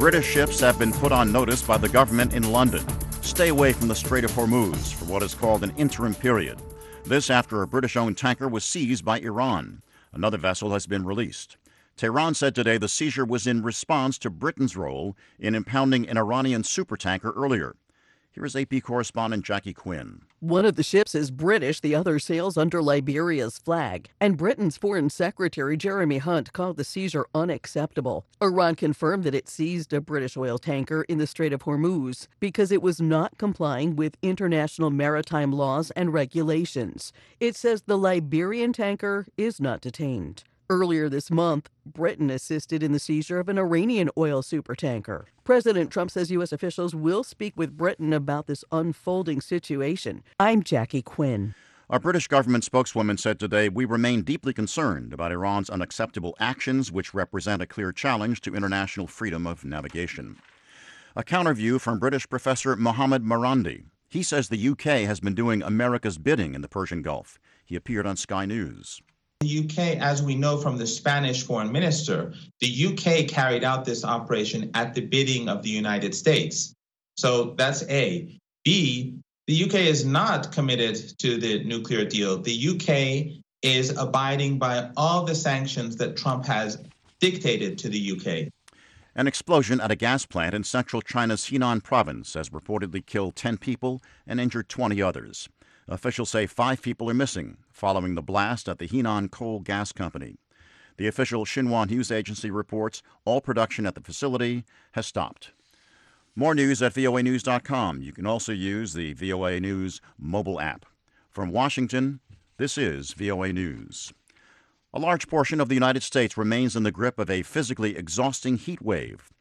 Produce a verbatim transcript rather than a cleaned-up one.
British ships have been put on notice by the government in London. Stay away from the Strait of Hormuz for what is called an interim period. This after a British-owned tanker was seized by Iran. Another vessel has been released. Tehran said today the seizure was in response to Britain's role in impounding an Iranian supertanker earlier. Here is A P correspondent Jackie Quinn. One of the ships is British, the other sails under Liberia's flag. And Britain's Foreign Secretary Jeremy Hunt called the seizure unacceptable. Iran confirmed that it seized a British oil tanker in the Strait of Hormuz because it was not complying with international maritime laws and regulations. It says the Liberian tanker is not detained. Earlier this month, Britain assisted in the seizure of an Iranian oil supertanker. President Trump says U S officials will speak with Britain about this unfolding situation. I'm Jackie Quinn. A British government spokeswoman said today, "We remain deeply concerned about Iran's unacceptable actions, which represent a clear challenge to international freedom of navigation." A counterview from British professor Mohammed Marandi. He says the U K has been doing America's bidding in the Persian Gulf. He appeared on Sky News. The U K, as we know from the Spanish foreign minister, the U K carried out this operation at the bidding of the United States. So that's A. B, the U K is not committed to the nuclear deal. The U K is abiding by all the sanctions that Trump has dictated to the U K. An explosion at a gas plant in central China's Henan province has reportedly killed ten people and injured twenty others. Officials say five people are missing following the blast at the Henan Coal Gas Company. The official Xinhua News Agency reports all production at the facility has stopped. More news at V O A news dot com. You can also use the V O A News mobile app. From Washington, this is V O A News. A large portion of the United States remains in the grip of a physically exhausting heat wave.